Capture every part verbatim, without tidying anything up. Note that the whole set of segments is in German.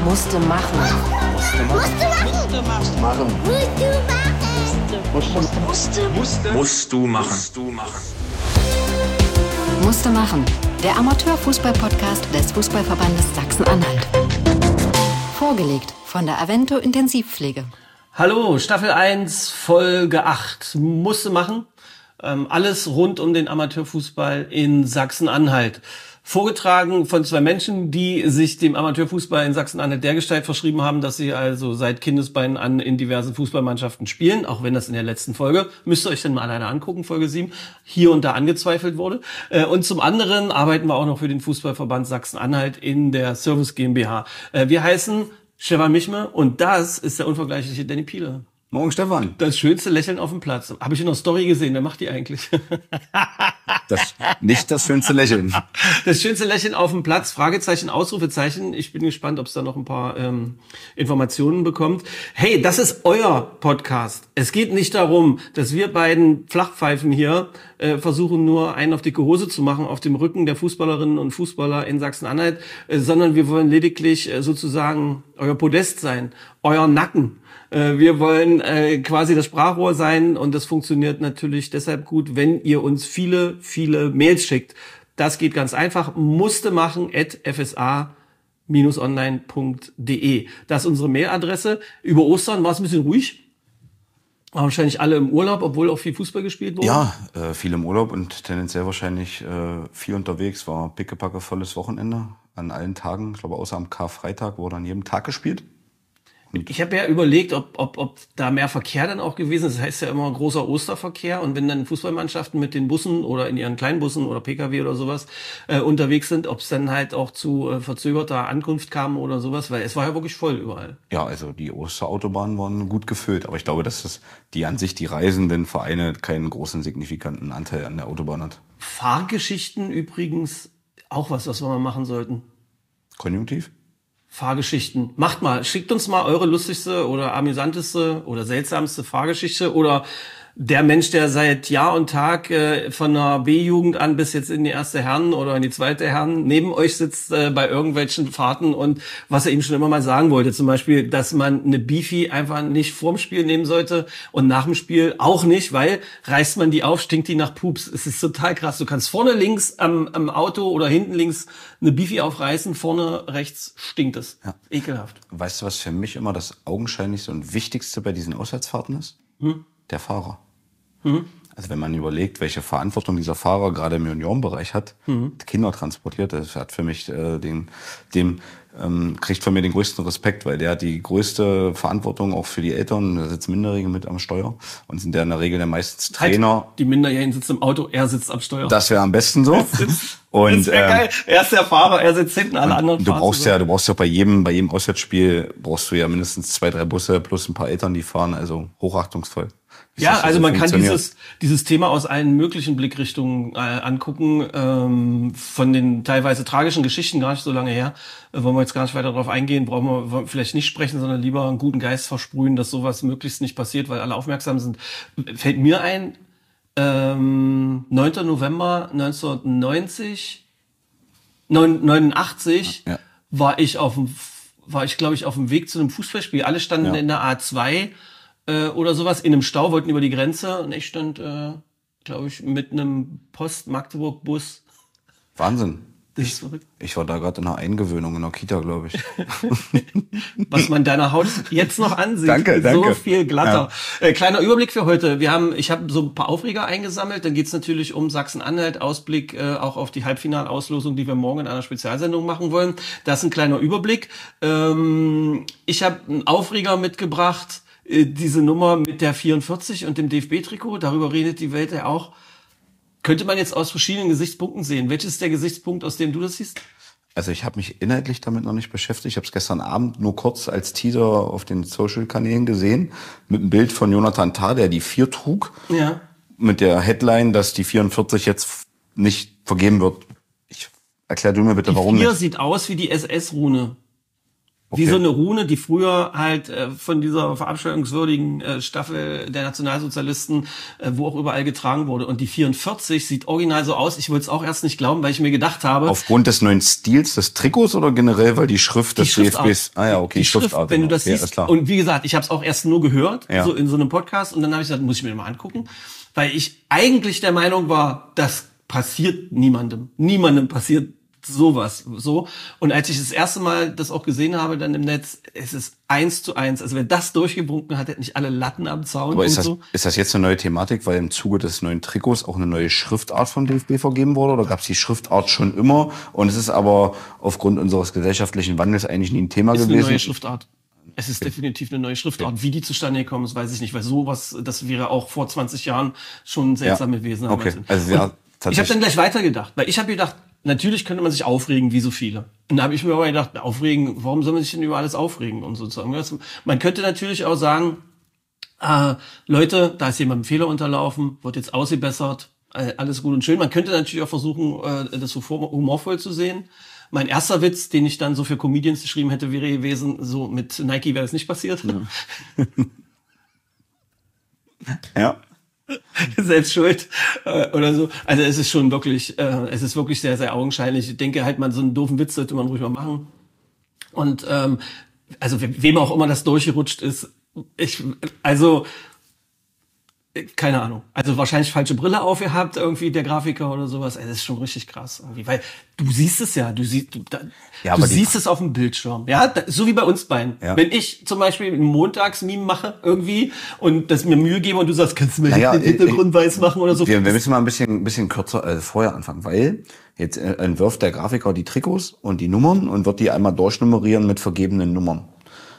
Musste machen. Musste machen. Musste machen. Musste machen. Musste. Musste. Musst du machen. Musst du machen. Musste machen. Der Amateurfußball-Podcast des Fußballverbandes Sachsen-Anhalt. Vorgelegt von der Avento Intensivpflege. Hallo, Staffel eins, Folge acht. Musste machen. Ähm, alles rund um den Amateurfußball in Sachsen-Anhalt. Vorgetragen von zwei Menschen, die sich dem Amateurfußball in Sachsen-Anhalt dergestalt verschrieben haben, dass sie also seit Kindesbeinen an in diversen Fußballmannschaften spielen, auch wenn das in der letzten Folge, müsst ihr euch dann mal alleine angucken, Folge sieben, hier und da angezweifelt wurde. Und zum anderen arbeiten wir auch noch für den Fußballverband Sachsen-Anhalt in der Service GmbH. Wir heißen Stefan Michme und das ist der unvergleichliche Danny Piele. Morgen, Stefan. Das schönste Lächeln auf dem Platz. Habe ich in der Story gesehen, wer macht die eigentlich? Das, nicht das schönste Lächeln. Das schönste Lächeln auf dem Platz, Fragezeichen, Ausrufezeichen. Ich bin gespannt, ob es da noch ein paar ähm, Informationen bekommt. Hey, das ist euer Podcast. Es geht nicht darum, dass wir beiden Flachpfeifen hier äh, versuchen, nur einen auf dicke Hose zu machen auf dem Rücken der Fußballerinnen und Fußballer in Sachsen-Anhalt, äh, sondern wir wollen lediglich äh, sozusagen euer Podest sein, euer Nacken. Wir wollen äh, quasi das Sprachrohr sein und das funktioniert natürlich deshalb gut, wenn ihr uns viele, viele Mails schickt. Das geht ganz einfach. Musste machen at f s a Bindestrich online punkt d e. Das ist unsere Mailadresse. Über Ostern war es ein bisschen ruhig. War wahrscheinlich alle im Urlaub, obwohl auch viel Fußball gespielt wurde. Ja, äh, viel im Urlaub und tendenziell wahrscheinlich äh, viel unterwegs. War pickepacke volles Wochenende an allen Tagen. Ich glaube, außer am Karfreitag wurde an jedem Tag gespielt. Ich habe ja überlegt, ob, ob, ob da mehr Verkehr dann auch gewesen ist. Das heißt ja immer großer Osterverkehr. Und wenn dann Fußballmannschaften mit den Bussen oder in ihren Kleinbussen oder P K W oder sowas äh, unterwegs sind, ob es dann halt auch zu äh, verzögerter Ankunft kam oder sowas. Weil es war ja wirklich voll überall. Ja, also die Osterautobahnen waren gut gefüllt. Aber ich glaube, dass das die an sich die reisenden Vereine keinen großen signifikanten Anteil an der Autobahn hat. Fahrgeschichten übrigens auch was, was wir mal machen sollten. Konjunktiv? Fahrgeschichten. Macht mal, schickt uns mal eure lustigste oder amüsanteste oder seltsamste Fahrgeschichte oder der Mensch, der seit Jahr und Tag äh, von der B-Jugend an bis jetzt in die erste Herren oder in die zweite Herren neben euch sitzt äh, bei irgendwelchen Fahrten und was er ihm schon immer mal sagen wollte. Zum Beispiel, dass man eine Beefy einfach nicht vorm Spiel nehmen sollte und nach dem Spiel auch nicht, weil reißt man die auf, stinkt die nach Pups. Es ist total krass. Du kannst vorne links am, am Auto oder hinten links eine Beefy aufreißen, vorne rechts stinkt es. Ja. Ekelhaft. Weißt du, was für mich immer das augenscheinlichste und wichtigste bei diesen Auswärtsfahrten ist? Hm? Der Fahrer. Mhm. Also wenn man überlegt, welche Verantwortung dieser Fahrer gerade im Juniorenbereich hat, mhm. Kinder transportiert, das hat für mich äh, den, dem ähm, kriegt von mir den größten Respekt, weil der hat die größte Verantwortung auch für die Eltern. Da sitzen Minderjährige mit am Steuer und sind der in der Regel der meistens Trainer. Halt, die Minderjährigen sitzen im Auto, er sitzt am Steuer. Das wäre am besten so. Und das wäre geil. Er ist der Fahrer, er sitzt hinten, alle anderen du brauchst ja, du brauchst ja bei jedem, bei jedem Auswärtsspiel brauchst du ja mindestens zwei, drei Busse plus ein paar Eltern, die fahren. Also hochachtungsvoll. Ja, also man kann dieses dieses Thema aus allen möglichen Blickrichtungen äh, angucken, ähm, von den teilweise tragischen Geschichten, gar nicht so lange her, äh, wollen wir jetzt gar nicht weiter darauf eingehen, brauchen wir, wir vielleicht nicht sprechen, sondern lieber einen guten Geist versprühen, dass sowas möglichst nicht passiert, weil alle aufmerksam sind. Fällt mir ein, ähm, neunter November neunzehnhundertneunzig, neunundachtzig ja, ja. war ich auf dem, war ich glaube ich auf dem Weg zu einem Fußballspiel. Alle standen ja. in der A zwei oder sowas in einem Stau, wollten über die Grenze und ich stand, äh, glaube ich, mit einem Post-Magdeburg-Bus. Wahnsinn. Das ist verrückt. Ich war da gerade in einer Eingewöhnung in der Kita, glaube ich. Was man deiner Haut jetzt noch ansieht. Danke, danke. So viel glatter. Ja. Äh, kleiner Überblick für heute. Wir haben, ich habe so ein paar Aufreger eingesammelt. Dann geht's natürlich um Sachsen-Anhalt. Ausblick äh, auch auf die Halbfinalauslosung, die wir morgen in einer Spezialsendung machen wollen. Das ist ein kleiner Überblick. Ähm, ich habe einen Aufreger mitgebracht. Diese Nummer mit der vierundvierzig und dem D F B-Trikot, darüber redet die Welt ja auch. Könnte man jetzt aus verschiedenen Gesichtspunkten sehen. Welches ist der Gesichtspunkt, aus dem du das siehst? Also ich habe mich inhaltlich damit noch nicht beschäftigt. Ich habe es gestern Abend nur kurz als Teaser auf den Social-Kanälen gesehen, mit einem Bild von Jonathan Tah, der die vier trug, ja. mit der Headline, dass die vierundvierzig jetzt nicht vergeben wird. Ich erklär du mir bitte, die warum vier nicht. Sieht aus wie die S S-Rune. Okay. Wie so eine Rune, die früher halt äh, von dieser verabscheuungswürdigen äh, Staffel der Nationalsozialisten, äh, wo auch überall getragen wurde. Und die vierundvierzig sieht original so aus. Ich wollte es auch erst nicht glauben, weil ich mir gedacht habe... Aufgrund des neuen Stils des Trikots oder generell, weil die Schrift des D F Bs... Ah ja, okay, die Schrift, Schriftart, wenn du das okay, siehst. Und wie gesagt, ich habe es auch erst nur gehört, ja. so in so einem Podcast. Und dann habe ich gesagt, muss ich mir mal angucken. Weil ich eigentlich der Meinung war, das passiert niemandem. Niemandem passiert sowas, so. Und als ich das erste Mal das auch gesehen habe, dann im Netz, es ist eins zu eins. Also wer das durchgewunken hat, hätte nicht alle Latten am Zaun. Aber und ist das, so. ist das jetzt eine neue Thematik, weil im Zuge des neuen Trikots auch eine neue Schriftart vom D F B vergeben wurde? Oder gab es die Schriftart schon immer? Und es ist aber aufgrund unseres gesellschaftlichen Wandels eigentlich nie ein Thema ist gewesen? Eine neue Schriftart. Es ist okay. definitiv eine neue Schriftart. Okay. Wie die zustande gekommen ist, weiß ich nicht. Weil sowas, das wäre auch vor zwanzig Jahren schon seltsam ja. gewesen. Okay. Also, ja, ich habe dann gleich weitergedacht. Weil ich habe gedacht, natürlich könnte man sich aufregen, wie so viele. Und da habe ich mir aber gedacht, aufregen, warum soll man sich denn über alles aufregen und sozusagen? Man könnte natürlich auch sagen, äh, Leute, da ist jemand ein Fehler unterlaufen, wird jetzt ausgebessert, äh, alles gut und schön. Man könnte natürlich auch versuchen, äh, das so humorvoll zu sehen. Mein erster Witz, den ich dann so für Comedians geschrieben hätte, wäre gewesen, so mit Nike wäre das nicht passiert. Ja. ja. Selbst schuld äh, oder so. Also es ist schon wirklich, äh, es ist wirklich sehr, sehr augenscheinlich. Ich denke halt, man so einen doofen Witz sollte man ruhig mal machen. Und ähm, also we wem auch immer das durchgerutscht ist, ich, also keine Ahnung. Also wahrscheinlich falsche Brille aufgehabt, irgendwie der Grafiker oder sowas. Also das ist schon richtig krass irgendwie, weil du siehst es ja, du siehst, du, da, ja, du siehst es auf dem Bildschirm, ja, da, so wie bei uns beiden. Ja. Wenn ich zum Beispiel ein Montags-Meme mache irgendwie und das mir Mühe gebe und du sagst, kannst du mir naja, den Hintergrund ich, weiß machen oder so. Wir, wir müssen mal ein bisschen, ein bisschen kürzer äh, vorher anfangen, weil jetzt äh, entwirft der Grafiker die Trikots und die Nummern und wird die einmal durchnummerieren mit vergebenen Nummern.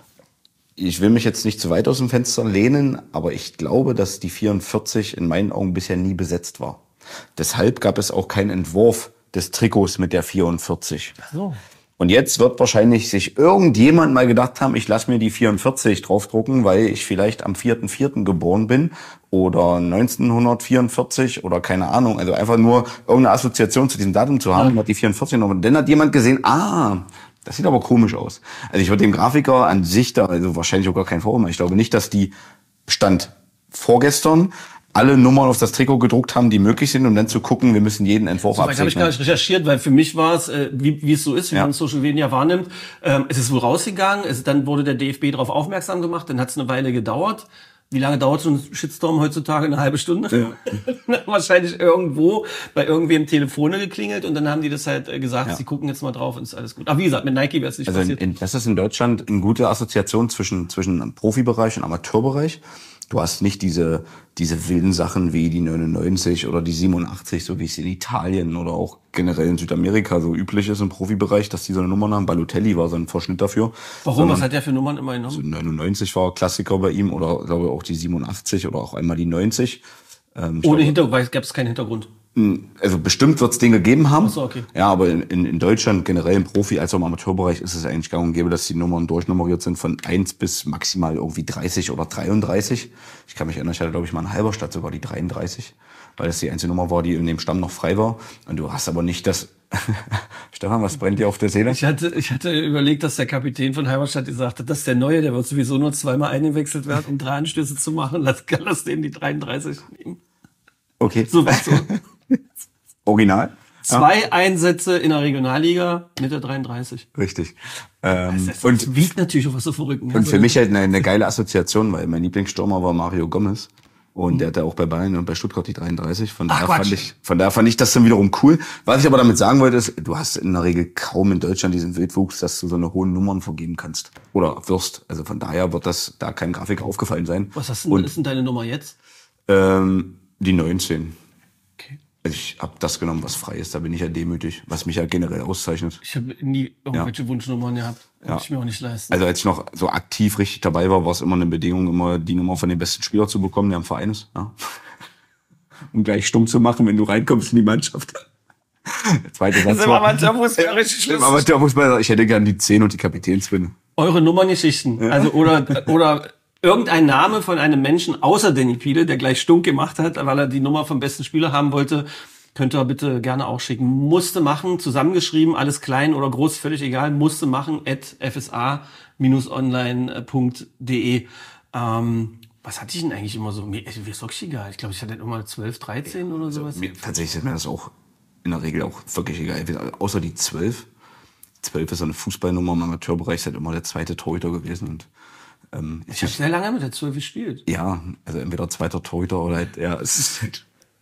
Ich will mich jetzt nicht zu weit aus dem Fenster lehnen, aber ich glaube, dass die vierundvierzig in meinen Augen bisher nie besetzt war. Deshalb gab es auch keinen Entwurf des Trikots mit der vierundvierzig. Ach so. Und jetzt wird wahrscheinlich sich irgendjemand mal gedacht haben, ich lasse mir die vierundvierzig draufdrucken, weil ich vielleicht am vierten vierten geboren bin oder neunzehnhundertvierundvierzig oder keine Ahnung. Also einfach nur irgendeine Assoziation zu diesem Datum zu haben, ja. Hat die vierundvierzig noch. Und dann hat jemand gesehen, ah... Das sieht aber komisch aus. Also ich würde dem Grafiker an sich da, also wahrscheinlich auch gar kein Vorwurf, ich glaube nicht, dass die Stand vorgestern alle Nummern auf das Trikot gedruckt haben, die möglich sind, um dann zu gucken, wir müssen jeden Entwurf absegnen. So, habe ich gar nicht recherchiert, weil für mich war es, äh, wie, wie es so ist, wie ja. man Social Media wahrnimmt. Ähm, es ist wohl rausgegangen, es, dann wurde der D F B darauf aufmerksam gemacht, dann hat es eine Weile gedauert. Wie lange dauert so ein Shitstorm heutzutage? Eine halbe Stunde? Ja. Wahrscheinlich irgendwo bei irgendwem Telefone geklingelt und dann haben die das halt gesagt, ja. sie gucken jetzt mal drauf und ist alles gut. Aber wie gesagt, mit Nike wäre es nicht also passiert. In, das ist in Deutschland eine gute Assoziation zwischen, zwischen Profibereich und Amateurbereich. Du hast nicht diese, diese wilden Sachen wie die neunundneunzig oder die siebenundachtzig, so wie es in Italien oder auch generell in Südamerika so üblich ist im Profibereich, dass die so eine Nummer haben. Balotelli war so ein Verschnitt dafür. Warum? Sondern, was hat der für Nummern immer genommen? So neunundneunzig war Klassiker bei ihm oder glaube ich auch die siebenundachtzig oder auch einmal die neunzig. Ähm, Ohne Hintergrund, gab es keinen Hintergrund? Also bestimmt wird es den gegeben haben. Ach so, okay. Ja, aber in, in, in Deutschland generell im Profi- als auch im Amateurbereich ist es eigentlich gang und gäbe, dass die Nummern durchnummeriert sind von eins bis maximal irgendwie dreißig oder dreiunddreißig. Ich kann mich erinnern, ich hatte glaube ich mal in Halberstadt sogar die dreiunddreißig, weil das die einzige Nummer war, die in dem Stamm noch frei war. Und du hast aber nicht das... Stefan, was brennt dir auf der Seele? Ich hatte, ich hatte überlegt, dass der Kapitän von Halberstadt gesagt hat, das ist der Neue, der wird sowieso nur zweimal eingewechselt werden, um drei Anstöße zu machen. Lass, lass den die dreiunddreißig nehmen. Okay. So was so. Original. Zwei ja. Einsätze in der Regionalliga mit der dreiunddreißig. Richtig. Ähm, das und wiegt natürlich auch was so verrückt. Und für mich halt eine, eine geile Assoziation, weil mein Lieblingsstürmer war Mario Gomez. Und mhm. der hatte auch bei Bayern und bei Stuttgart die dreiunddreißig. Von daher fand ich, von daher fand ich das dann wiederum cool. Was ich aber damit sagen wollte, ist, du hast in der Regel kaum in Deutschland diesen Wildwuchs, dass du so eine hohen Nummern vergeben kannst. Oder wirst. Also von daher wird das da kein Grafiker aufgefallen sein. Was hast du denn, ist denn deine Nummer jetzt? Ähm, die neunzehn. Okay. Also ich habe das genommen, was frei ist. Da bin ich ja demütig, was mich ja generell auszeichnet. Ich habe nie irgendwelche ja. Wunschnummern gehabt. Ja. Kann ich mir auch nicht leisten. Also als ich noch so aktiv richtig dabei war, war es immer eine Bedingung, immer die Nummer von dem besten Spieler zu bekommen, der im Verein ist. Ja. Um gleich stumm zu machen, wenn du reinkommst in die Mannschaft. Der zweite Satz das war... Amateurfußball richtig schlimm. Amateurfußball, ich hätte gern die zehn und die Kapitänsbinde. Eure Nummerngeschichten. Ja. Also oder... oder irgendein Name von einem Menschen außer Danny Piele, der gleich stunk gemacht hat, weil er die Nummer vom besten Spieler haben wollte, Könnt ihr bitte gerne auch schicken. Musste machen, zusammengeschrieben, alles klein oder groß, völlig egal. Musste machen at f s a Bindestrich online Punkt d e. Ähm, was hatte ich denn eigentlich immer so? Mir ist wirklich egal. Ich glaube, ich hatte immer zwölf, dreizehn oder sowas. Also, mir, tatsächlich ist mir das auch in der Regel auch wirklich egal. Außer die zwölf. zwölf ist so eine Fußballnummer im Amateurbereich, ist halt immer der zweite Torhüter gewesen. Und, ähm, ich habe sehr lange mit der zwölf gespielt. Ja, also entweder zweiter Torhüter oder halt, ja, es ist halt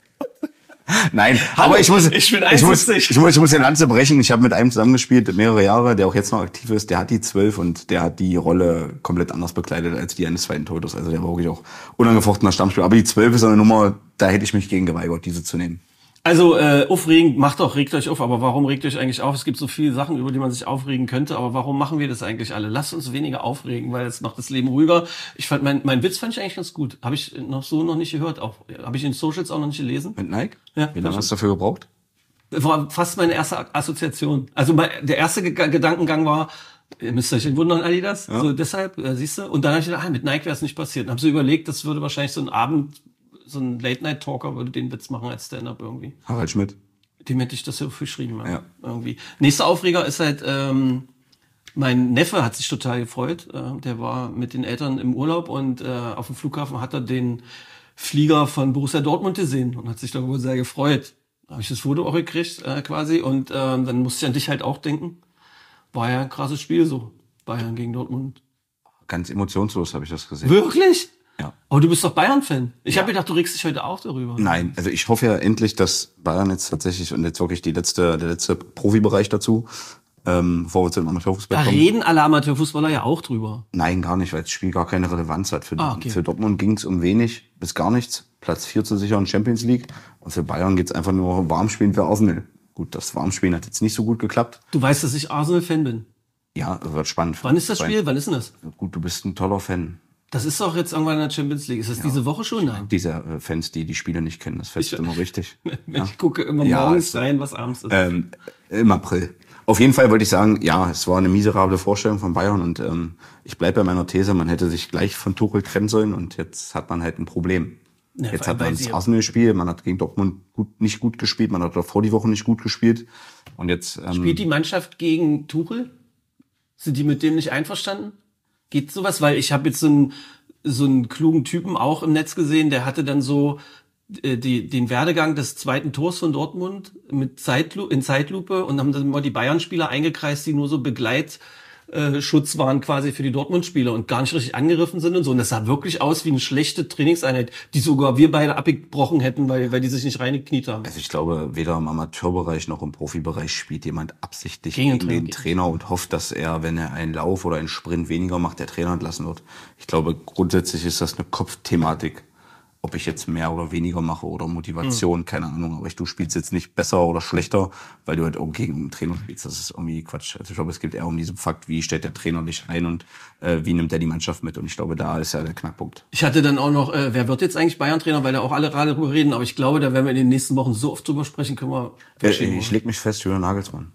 Nein, Hallo, aber ich muss, ich, bin ich, muss, ich muss, ich muss den Lanze brechen. Ich habe mit einem zusammengespielt, mehrere Jahre, der auch jetzt noch aktiv ist. Der hat die zwölf und der hat die Rolle komplett anders bekleidet als die eines zweiten Torhüters. Also der war wirklich auch unangefochtener Stammspieler. Aber die zwölf ist eine Nummer, da hätte ich mich gegen geweigert, diese zu nehmen. Also äh, aufregen, macht doch, regt euch auf. Aber warum regt euch eigentlich auf? Es gibt so viele Sachen, über die man sich aufregen könnte. Aber warum machen wir das eigentlich alle? Lasst uns weniger aufregen, weil es macht das Leben ruhiger. Ich fand, mein, mein Witz fand ich eigentlich ganz gut. Habe ich noch so noch nicht gehört. Auch habe ich in Socials auch noch nicht gelesen. Mit Nike? Ja. Wie lange hast du dafür gebraucht? War fast meine erste Assoziation. Also mein, der erste G- Gedankengang war, ihr müsst euch nicht wundern, Adidas. Ja. So deshalb, äh, siehst du. Und dann habe ich gedacht, ah, mit Nike wäre es nicht passiert. Und habe so überlegt, das würde wahrscheinlich so ein Abend, so ein Late-Night-Talker würde den Witz machen als Stand-Up irgendwie. Harald Schmidt. Dem hätte ich das so geschrieben. Ja. Ja. Irgendwie. Nächster Aufreger ist halt, ähm, mein Neffe hat sich total gefreut. Äh, der war mit den Eltern im Urlaub und äh, auf dem Flughafen hat er den Flieger von Borussia Dortmund gesehen und hat sich darüber sehr gefreut. Da habe ich das Foto auch gekriegt äh, quasi und äh, dann musste ich an dich halt auch denken. War ja ein krasses Spiel so. Bayern gegen Dortmund. Ganz emotionslos habe ich das gesehen. Wirklich? Ja. Aber du bist doch Bayern-Fan. Ich ja. habe gedacht, du regst dich heute auch darüber. Nein, also ich hoffe ja endlich, dass Bayern jetzt tatsächlich und jetzt wirklich die letzte, der letzte Profibereich dazu, ähm, bevor wir zu dem Amateurfußball da kommen. Da reden alle Amateurfußballer ja auch drüber. Nein, gar nicht, weil das Spiel gar keine Relevanz hat. Für, ah, okay. für Dortmund ging es um wenig bis gar nichts. Platz vier zu sichern, Champions League. Und für Bayern geht es einfach nur warm spielen für Arsenal. Gut, das Warmspielen hat jetzt nicht so gut geklappt. Du weißt, dass ich Arsenal-Fan bin. Ja, das wird spannend. Wann ist das Spiel? Wann ist denn das? Gut, du bist ein toller Fan. Das ist doch jetzt irgendwann in der Champions League. Ist das ja. diese Woche schon? Nein. Diese äh, Fans, die die Spiele nicht kennen, das fällt immer richtig. ich ja. gucke immer ja, morgens ja, rein, was abends ist. Ähm, Im April. Auf jeden Fall wollte ich sagen, ja, es war eine miserable Vorstellung von Bayern und ähm, ich bleibe bei meiner These, man hätte sich gleich von Tuchel trennen sollen und jetzt hat man halt ein Problem. Ja, jetzt hat man das Arsenal-Spiel, man hat gegen Dortmund gut, nicht gut gespielt, man hat davor die Woche nicht gut gespielt und jetzt... Ähm, Spielt die Mannschaft gegen Tuchel? Sind die mit dem nicht einverstanden? Geht sowas? Weil ich habe jetzt so einen, so einen klugen Typen auch im Netz gesehen, der hatte dann so äh, die, den Werdegang des zweiten Tors von Dortmund mit Zeitlu- in Zeitlupe und haben dann mal die Bayern-Spieler eingekreist, die nur so Begleit äh, Schutz waren quasi für die Dortmund-Spieler und gar nicht richtig angegriffen sind und so. Und das sah wirklich aus wie eine schlechte Trainingseinheit, die sogar wir beide abgebrochen hätten, weil, weil die sich nicht reingekniet haben. Also ich glaube, weder im Amateurbereich noch im Profibereich spielt jemand absichtlich gegen, gegen den Trainer und hofft, dass er, wenn er einen Lauf oder einen Sprint weniger macht, der Trainer entlassen wird. Ich glaube, grundsätzlich ist das eine Kopfthematik. Ob ich jetzt mehr oder weniger mache oder Motivation, mhm. keine Ahnung. Aber ich, du spielst jetzt nicht besser oder schlechter, weil du halt auch gegen einen Trainer spielst. Das ist irgendwie Quatsch. Also ich glaube, es geht eher um diesen Fakt, wie stellt der Trainer dich ein und äh, wie nimmt er die Mannschaft mit. Und ich glaube, da ist ja der Knackpunkt. Ich hatte dann auch noch, äh, wer wird jetzt eigentlich Bayern-Trainer, weil da auch alle gerade drüber reden. Aber ich glaube, da werden wir in den nächsten Wochen so oft drüber sprechen, können wir... Äh, ich leg mich fest, Julian Nagelsmann.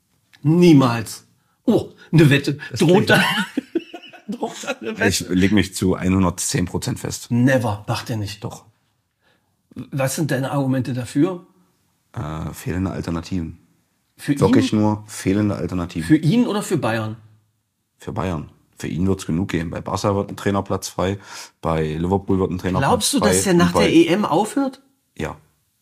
Niemals. Oh, eine Wette. Droht da... Ich leg mich zu hundertzehn Prozent fest. Never, macht er nicht. Doch. Was sind deine Argumente dafür? Äh, fehlende Alternativen. Für Wirklich ihn? nur fehlende Alternativen. Für ihn oder für Bayern? Für Bayern. Für ihn wird's genug geben. Bei Barca wird ein Trainerplatz frei. Bei Liverpool wird ein Trainerplatz Glaubst du, frei. dass der nach bei, der E M aufhört? Ja.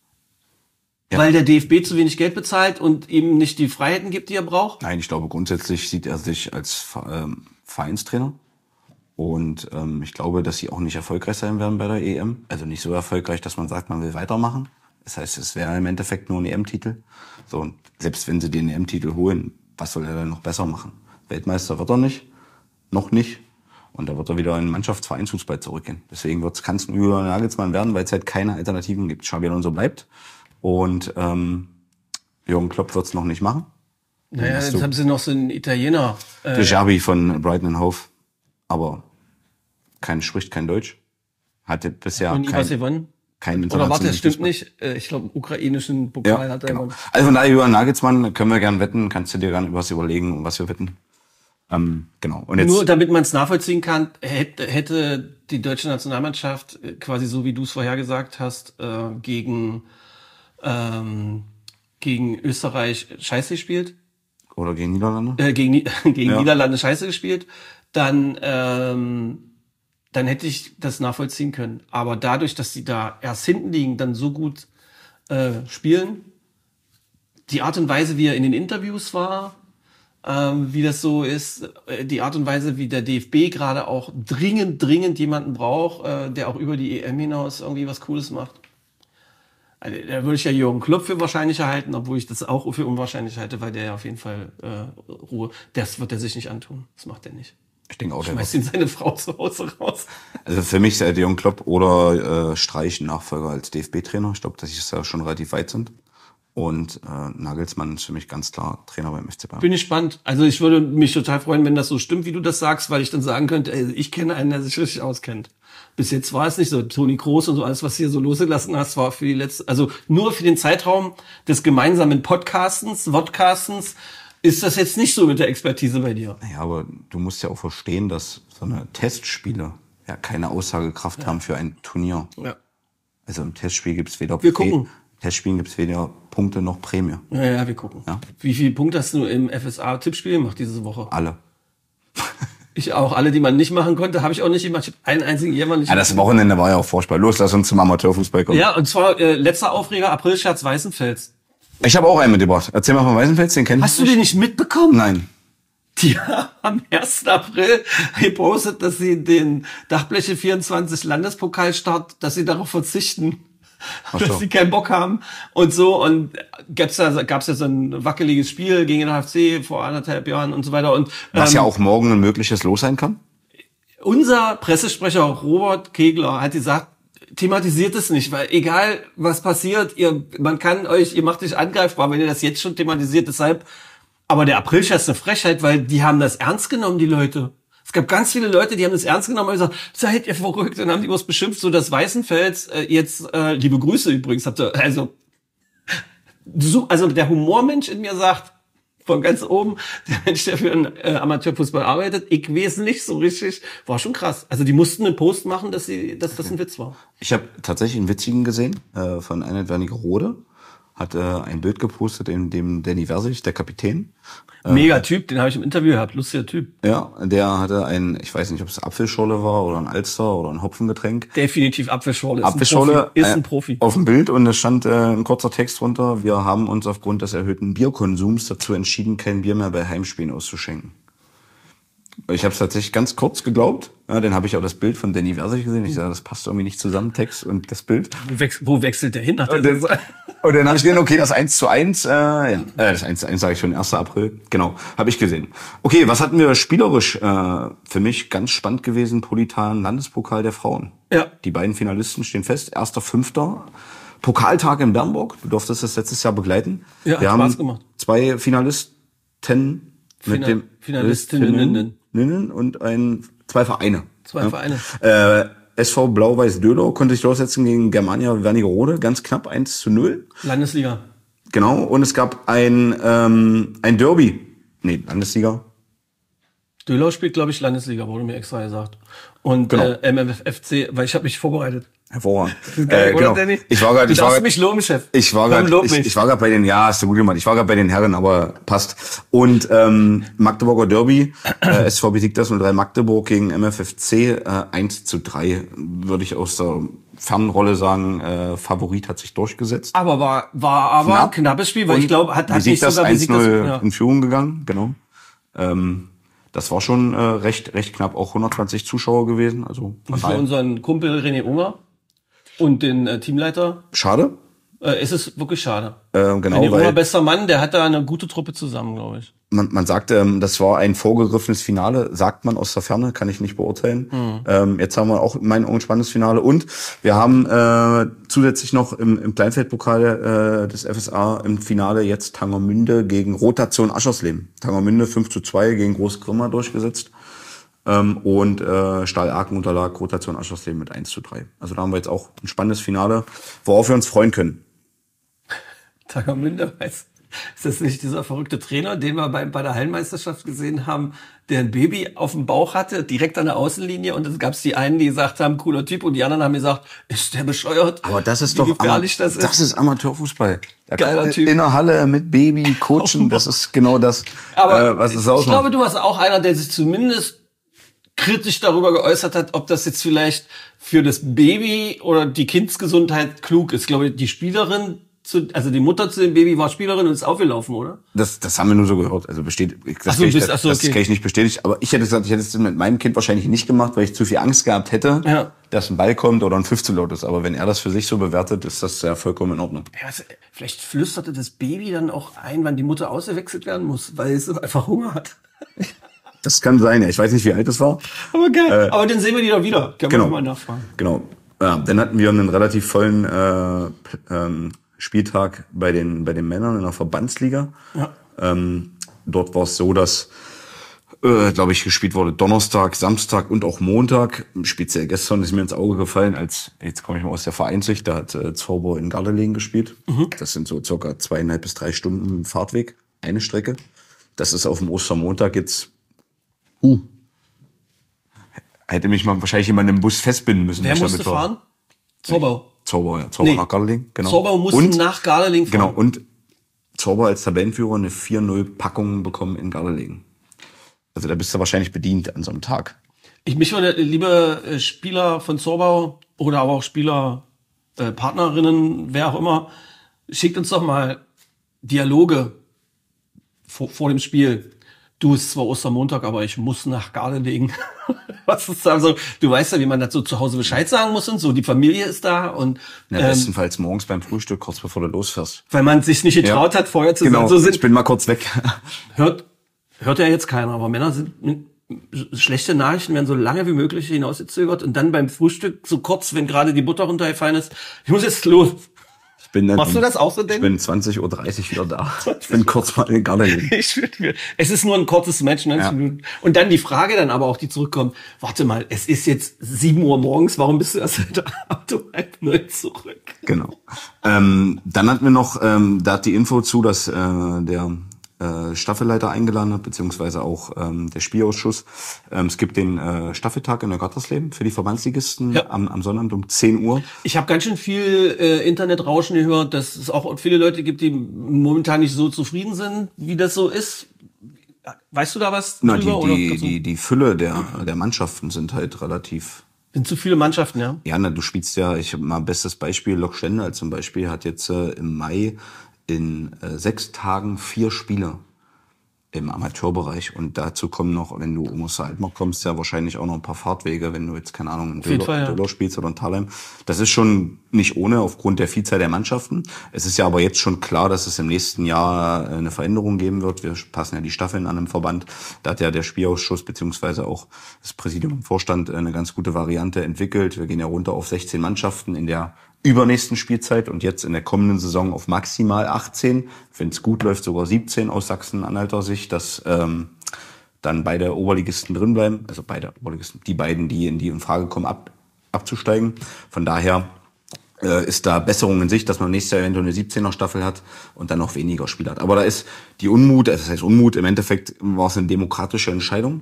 ja. Weil der D F B zu wenig Geld bezahlt und ihm nicht die Freiheiten gibt, die er braucht? Nein, ich glaube, grundsätzlich sieht er sich als ähm, Vereinstrainer. Und ähm, ich glaube, dass sie auch nicht erfolgreich sein werden bei der E M. Also nicht so erfolgreich, dass man sagt, man will weitermachen. Das heißt, es wäre im Endeffekt nur ein E M-Titel. So, und selbst wenn sie den E M-Titel holen, was soll er dann noch besser machen? Weltmeister wird er nicht, noch nicht. Und da wird er wieder in Mannschaftsvereinsfußball zurückgehen. Deswegen kann es ein Julian Nagelsmann werden, weil es halt keine Alternativen gibt. Xabi Alonso bleibt. Und ähm, Jürgen Klopp wird es noch nicht machen. Naja, jetzt haben sie noch so einen Italiener. Äh, De Zerbi von Brighton and Hove. Aber kein spricht kein Deutsch. Hatte bisher und kein, was gewonnen? kein Oder warte, das stimmt Fußball. nicht. Ich glaube, ukrainischen Pokal ja, hat er genau. gewonnen. Also von daher, Julian Nagelsmann, können wir gerne wetten. Kannst du dir gerne was überlegen, was wir wetten. Ähm, genau. Und jetzt nur damit man es nachvollziehen kann, hätte, hätte die deutsche Nationalmannschaft quasi so, wie du es vorher gesagt hast, äh, gegen ähm, gegen Österreich scheiße gespielt. Oder gegen Niederlande? Äh, gegen gegen Ja. Niederlande scheiße gespielt. Dann, ähm, dann hätte ich das nachvollziehen können. Aber dadurch, dass die da erst hinten liegen, dann so gut äh, spielen, die Art und Weise, wie er in den Interviews war, ähm, wie das so ist, äh, die Art und Weise, wie der D F B gerade auch dringend, dringend jemanden braucht, äh, der auch über die E M hinaus irgendwie was Cooles macht. Also, da würde ich ja Jürgen Klopp für wahrscheinlicher halten, obwohl ich das auch für unwahrscheinlich halte, weil der ja auf jeden Fall äh, Ruhe, das wird er sich nicht antun. Das macht er nicht. Ich denke auch, der Schmeißt ihn seine Frau zu Hause raus. Also für mich ist der Jürgen Klopp oder äh, Streich ein Nachfolger als D F B-Trainer. Ich glaube, dass sie ja schon relativ weit sind. Und äh, Nagelsmann ist für mich ganz klar Trainer beim F C Bayern. Bin ich gespannt. Also ich würde mich total freuen, wenn das so stimmt, wie du das sagst, weil ich dann sagen könnte, ey, ich kenne einen, der sich richtig auskennt. Bis jetzt war es nicht so. Toni Kroos und so alles, was du hier so losgelassen hast, war für die letzte, also nur für den Zeitraum des gemeinsamen Podcastens, Vodcastens, ist das jetzt nicht so mit der Expertise bei dir. Naja, aber du musst ja auch verstehen, dass so eine Testspiele ja keine Aussagekraft ja. haben für ein Turnier. Ja. Also im Testspiel gibt's weder Wir gucken. Testspielen gibt's weder Punkte noch Prämie. Ja, ja, wir gucken. Ja? Wie viele Punkte hast du im F S A-Tippspiel gemacht diese Woche? Alle. Ich auch. Alle, die man nicht machen konnte, habe ich auch nicht gemacht. Ich habe einen einzigen jemand nicht Ja, das Wochenende war ja auch furchtbar. Los, lass uns zum Amateurfußball kommen. Ja, und zwar äh, letzter Aufreger, Aprilscherz Weißenfels. Ich habe auch einen mitgebracht. Erzähl mal von Weißenfels, den kennst Hast du den nicht mitbekommen? Nein. Die haben am ersten April gepostet, dass sie den Dachbleche vierundzwanzig Landespokalstart, dass sie darauf verzichten. Ach so. Dass sie keinen Bock haben und so. Und gab's da, gab's ja so ein wackeliges Spiel gegen den H F C vor anderthalb Jahren und so weiter. Und Was ähm, ja auch morgen ein mögliches Los sein kann. unser Pressesprecher Robert Kegler hat gesagt, thematisiert es nicht, weil egal was passiert, ihr, man kann euch, ihr macht euch angreifbar, wenn ihr das jetzt schon thematisiert. Deshalb, aber der Aprilscherz ist eine Frechheit, weil die haben das ernst genommen, die Leute. Es gab ganz viele Leute, die haben das ernst genommen und gesagt, seid ihr verrückt, und haben die was beschimpft, so dass Weißenfels äh, jetzt, äh, liebe Grüße übrigens, habt ihr, also, so, also der Humormensch in mir sagt, von ganz oben, der Mensch, der für einen äh, Amateurfußball arbeitet, ich weiß nicht so richtig, war schon krass. Also die mussten einen Post machen, dass sie, dass das ein Witz war. Ich habe tatsächlich einen witzigen gesehen äh, von Einheit Wernigerode. Hat äh, ein Bild gepostet, in dem Danny Versich, der Kapitän. Äh, Mega Typ, den habe ich im Interview gehabt, lustiger Typ. Ja, der hatte ein, ich weiß nicht, ob es Apfelschorle war oder ein Alster oder ein Hopfengetränk. Definitiv Apfelschorle. Ist Apfelschorle ein Profi. Ist äh, ein Profi. Auf dem Bild, und da stand äh, ein kurzer Text drunter: Wir haben uns aufgrund des erhöhten Bierkonsums dazu entschieden, kein Bier mehr bei Heimspielen auszuschenken. Ich habe es tatsächlich ganz kurz geglaubt. Ja, dann habe ich auch das Bild von Danny Versich gesehen. Ich sage, das passt irgendwie nicht zusammen, Text und das Bild. Wo, wech- wo wechselt der hin? Nach der Und dann, Saison? und dann habe ich gesehen, okay, das eins zu eins, äh, ja, äh, das eins zu eins sage ich schon, erster April, genau, habe ich gesehen. Okay, was hatten wir spielerisch? Äh, für mich ganz spannend gewesen, Politan Landespokal der Frauen. Ja. Die beiden Finalisten stehen fest, erster, fünfter. Pokaltag in Bernburg, du durftest das letztes Jahr begleiten. Ja, wir hat haben Spaß gemacht. zwei Finalisten mit Fina- dem Finalistinnen. Finalistinnen und ein, zwei Vereine. Zwei Vereine. Äh, S V Blau-Weiß Döhlau konnte sich durchsetzen gegen Germania Wernigerode, ganz knapp eins zu null. Landesliga. Genau, und es gab ein, ähm, ein Derby. Nee, Landesliga. Döhlau spielt, glaube ich, Landesliga, wurde mir extra gesagt. Und Genau. äh, M M F C, weil ich habe mich vorbereitet. Hervorragend. Geil, oder, Danny? Ich war gerade, Du ich war darfst grad, mich loben, Chef. ich war Komm, gerade, lob ich, mich. ich war gerade bei den, ja, hast du gut gemacht. Ich war gerade bei den Herren, aber passt. Und ähm, Magdeburger Derby, äh, S V Besiktas null drei Magdeburg gegen M F F C, äh, eins zu drei, würde ich aus der Fernrolle sagen, äh, Favorit hat sich durchgesetzt. Aber war, war aber Knapp. ein knappes Spiel, weil Und ich glaube, hat, hat nicht Besiktas sogar eins null Besiktas, ja. in Führung gegangen, genau. Ähm, das war schon äh, recht, recht knapp, auch hundertzwanzig Zuschauer gewesen. Also von Für daher- unseren Kumpel René Unger und den äh, Teamleiter Schade. äh, ist es wirklich schade. Äh, genau, René Unger, weil bester Mann, der hat da eine gute Truppe zusammen, glaube ich. man, man sagt, ähm, das war ein vorgegriffenes Finale, sagt man aus der Ferne, kann ich nicht beurteilen. Mhm. Ähm, jetzt haben wir auch in meinen Augen ein spannendes Finale, und wir haben äh, zusätzlich noch im, im Kleinfeldpokal äh, des F S A im Finale jetzt Tangermünde gegen Rotation Aschersleben. Tangermünde fünf zu zwei gegen Großgrimma durchgesetzt. Ähm, und äh, Stahl Aachen unterlag Rotation Aschersleben mit eins zu drei. Also da haben wir jetzt auch ein spannendes Finale, worauf wir uns freuen können. Tagermünde weiß. Ist das nicht dieser verrückte Trainer, den wir bei, bei der Hallenmeisterschaft gesehen haben, der ein Baby auf dem Bauch hatte, direkt an der Außenlinie, und es gab die einen, die gesagt haben, cooler Typ, und die anderen haben gesagt, ist der bescheuert? Aber das ist Wie doch gefährlich Ama- das ist. Das ist Amateurfußball. Da Geiler Typ. In der Halle mit Baby coachen, das ist genau das, Aber äh, was es ich ausmacht. glaube, du warst auch einer, der sich zumindest kritisch darüber geäußert hat, ob das jetzt vielleicht für das Baby oder die Kindsgesundheit klug ist. Ich glaube, die Spielerin, zu, also die Mutter zu dem Baby war Spielerin und ist aufgelaufen, oder? Das, das haben wir nur so gehört. Also besteht, das, Ach so, kann ich, bist- das, ach so, das okay. kann ich nicht bestätigen. Aber ich hätte gesagt, ich hätte es mit meinem Kind wahrscheinlich nicht gemacht, weil ich zu viel Angst gehabt hätte, Ja. dass ein Ball kommt oder ein Pfiff zu laut ist. Aber wenn er das für sich so bewertet, ist das ja vollkommen in Ordnung. Ja, was, vielleicht flüsterte das Baby dann auch ein, wann die Mutter ausgewechselt werden muss, weil es einfach Hunger hat. Das kann sein, ja. Ich weiß nicht, wie alt es war. Aber geil. Aber dann sehen wir die doch wieder. Können Genau. wir mal nachfragen. Genau. Ja, dann hatten wir einen relativ vollen äh, p- ähm, Spieltag bei den bei den Männern in der Verbandsliga. Ja. Ähm, dort war es so, dass, äh, glaube ich, gespielt wurde Donnerstag, Samstag und auch Montag. Speziell gestern ist mir ins Auge gefallen, als, jetzt komme ich mal aus der Vereinssicht, da hat äh, Zauber in Gardelegen gespielt. Mhm. Das sind so circa zweieinhalb bis drei Stunden Fahrtweg, eine Strecke. Das ist auf dem Ostermontag jetzt, uh, hätte mich mal wahrscheinlich jemand im Bus festbinden müssen. Wer wenn ich musste damit war. fahren? Zorbau. Zauber, ja. Zauber Nee. nach Gardelegen, genau. Zorbau musste und, nach Gardelegen fahren. Genau, und Zauber als Tabellenführer eine vier null Packung bekommen in Gardelegen. Also da bist du wahrscheinlich bedient an so einem Tag. Ich mich würde, liebe äh, Spieler von Zorbau oder aber auch Spieler, äh, Partnerinnen, wer auch immer, schickt uns doch mal Dialoge vor, vor dem Spiel. Du, es ist zwar Ostermontag, aber ich muss nach Gardelegen. Was ist da so? Du weißt ja, wie man dazu zu Hause Bescheid sagen muss und so. Die Familie ist da und Ja, ähm, bestenfalls morgens beim Frühstück, kurz bevor du losfährst. weil man sich nicht getraut Ja. hat, vorher zu Genau, sagen, so ich sind, bin mal kurz weg. hört, hört ja jetzt keiner, aber Männer sind mit, schlechte Nachrichten werden so lange wie möglich hinausgezögert und dann beim Frühstück so kurz, wenn gerade die Butter runtergefallen ist, ich muss jetzt los. Ich bin dann, Machst du das auch so, denn? Ich bin zwanzig Uhr dreißig wieder da. Ich bin kurz mal in Gardelegen. Ich würd mir, es ist nur ein kurzes Match, neunzig Ja. Minuten. Und dann die Frage dann aber auch, die zurückkommt, warte mal, es ist jetzt sieben Uhr morgens, warum bist du erst heute Abend um halb neun zurück? Genau. Ähm, dann hatten wir noch, ähm, da hat die Info zu, dass äh, der äh, Staffelleiter eingeladen hat, beziehungsweise auch ähm, der Spielausschuss. Ähm, es gibt den äh, Staffeltag in der Gattersleben für die Verbandsligisten Ja. am, am Sonnabend um zehn Uhr. Ich habe ganz schön viel äh, Internetrauschen gehört, dass es auch viele Leute gibt, die momentan nicht so zufrieden sind, wie das so ist. Weißt du da was Na, die, drüber? oder die, kannst du- die, die Fülle der, der Mannschaften sind halt relativ. sind zu viele Mannschaften, ja? Ja, na, du spielst ja, ich habe mal bestes Beispiel, Lok Stendal zum Beispiel hat jetzt äh, im Mai in äh, sechs Tagen vier Spiele im Amateurbereich. Und dazu kommen noch, wenn du um Osteraltmark kommst, ja wahrscheinlich auch noch ein paar Fahrtwege, wenn du jetzt, keine Ahnung, in jeden Döler, Fall, ja. Döler spielst oder in Thalheim. Das ist schon nicht ohne, aufgrund der Vielzahl der Mannschaften. Es ist ja aber jetzt schon klar, dass es im nächsten Jahr eine Veränderung geben wird. Wir passen ja die Staffeln an im Verband. Da hat ja der Spielausschuss beziehungsweise auch das Präsidium und Vorstand eine ganz gute Variante entwickelt. Wir gehen ja runter auf sechzehn Mannschaften in der übernächsten Spielzeit und jetzt in der kommenden Saison auf maximal achtzehn. Wenn es gut läuft, sogar siebzehn aus Sachsen-Anhalter Sicht, dass ähm, dann beide Oberligisten drin bleiben, also beide Oberligisten, die beiden, die in die in Frage kommen, ab, abzusteigen. Von daher äh, ist da Besserung in Sicht, dass man nächstes Jahr eventuell eine siebzehner Staffel hat und dann noch weniger Spieler hat. Aber da ist die Unmut, also das heißt Unmut, im Endeffekt war es eine demokratische Entscheidung,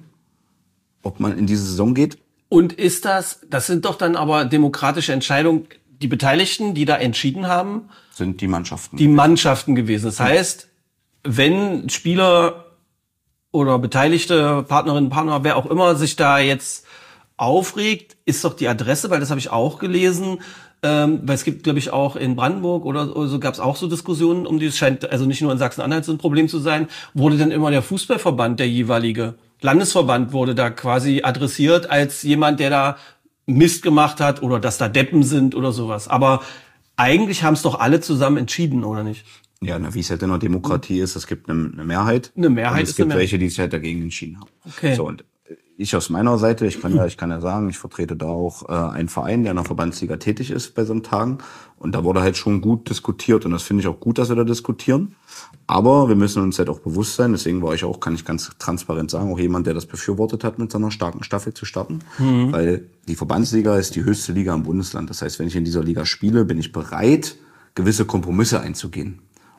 ob man in diese Saison geht. Und ist das, das sind doch dann aber demokratische Entscheidungen, die Beteiligten, die da entschieden haben, Sind die Mannschaften. die Mannschaften gewesen. Das heißt, wenn Spieler oder beteiligte Partnerinnen, Partner, wer auch immer sich da jetzt aufregt, ist doch die Adresse, weil das habe ich auch gelesen, ähm, weil es gibt, glaube ich, auch in Brandenburg oder, oder so gab es auch so Diskussionen um die, es scheint also nicht nur in Sachsen-Anhalt so ein Problem zu sein, wurde dann immer der Fußballverband, der jeweilige Landesverband wurde da quasi adressiert als jemand, der da Mist gemacht hat oder dass da Deppen sind oder sowas. Aber eigentlich haben es doch alle zusammen entschieden, oder nicht? Ja, na, wie es halt in der Demokratie ist, es gibt eine, eine Mehrheit. Eine Mehrheit und es ist gibt eine Mehrheit. welche, die sich halt dagegen entschieden haben. Okay. So, und ich aus meiner Seite, ich kann ja, ich kann ja sagen, ich vertrete da auch äh, einen Verein, der in der Verbandsliga tätig ist bei so einem Tagen. Und da wurde halt schon gut diskutiert. Und das finde ich auch gut, dass wir da diskutieren. Aber wir müssen uns halt auch bewusst sein, deswegen war ich auch, kann ich ganz transparent sagen, auch jemand, der das befürwortet hat, mit so einer starken Staffel zu starten. Mhm. Weil die Verbandsliga ist die höchste Liga im Bundesland. Das heißt, wenn ich in dieser Liga spiele, bin ich bereit, gewisse Kompromisse einzugehen.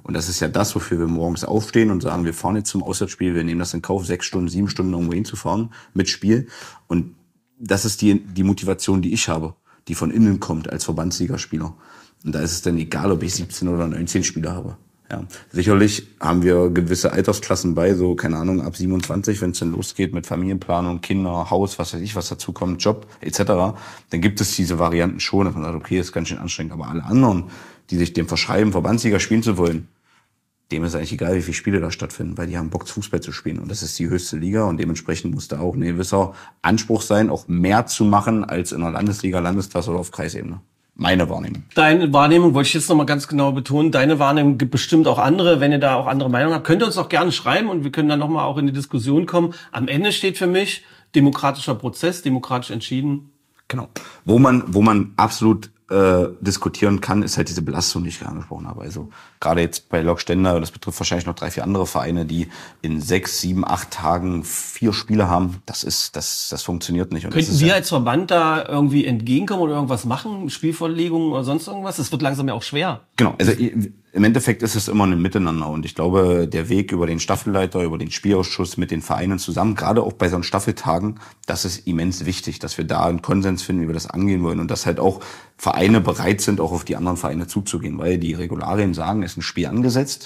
Und das ist ja das, wofür wir morgens aufstehen und sagen, wir fahren jetzt zum Auswärtsspiel, wir nehmen das in Kauf, sechs Stunden, sieben Stunden irgendwo hinzufahren mit Spiel. Und das ist die, die Motivation, die ich habe, die von innen kommt als Verbandsligaspieler. Und da ist es dann egal, ob ich siebzehn oder neunzehn Spieler habe. Ja. Sicherlich haben wir gewisse Altersklassen bei, so, keine Ahnung, ab siebenundzwanzig, wenn es dann losgeht mit Familienplanung, Kinder, Haus, was weiß ich, was dazu kommt, Job et cetera. Dann gibt es diese Varianten schon, dass man sagt, okay, ist ganz schön anstrengend. Aber alle anderen, die sich dem verschreiben, Verbandsliga spielen zu wollen, dem ist eigentlich egal, wie viele Spiele da stattfinden, weil die haben Bock, Fußball zu spielen. Und das ist die höchste Liga und dementsprechend muss da auch ein gewisser Anspruch sein, auch mehr zu machen als in der Landesliga, Landesklasse oder auf Kreisebene. Meine Wahrnehmung. Deine Wahrnehmung wollte ich jetzt nochmal ganz genau betonen. Deine Wahrnehmung gibt bestimmt auch andere. Wenn ihr da auch andere Meinungen habt, könnt ihr uns auch gerne schreiben und wir können dann nochmal auch in die Diskussion kommen. Am Ende steht für mich demokratischer Prozess, demokratisch entschieden. Genau. Wo man, wo man absolut äh, diskutieren kann, ist halt diese Belastung, die ich gerade angesprochen habe. Also gerade jetzt bei Lok Stender, das betrifft wahrscheinlich noch drei, vier andere Vereine, die in sechs, sieben, acht Tagen vier Spiele haben. Das ist, das, das funktioniert nicht. Und Könnten das ist wir ja als Verband da irgendwie entgegenkommen oder irgendwas machen? Spielvorlegungen oder sonst irgendwas? Das wird langsam ja auch schwer. Genau. Also im Endeffekt ist es immer ein Miteinander und ich glaube, der Weg über den Staffelleiter, über den Spielausschuss mit den Vereinen zusammen, gerade auch bei so einen Staffeltagen, das ist immens wichtig, dass wir da einen Konsens finden, wie wir das angehen wollen und dass halt auch Vereine bereit sind, auch auf die anderen Vereine zuzugehen, weil die Regularien sagen, es ist ein Spiel angesetzt,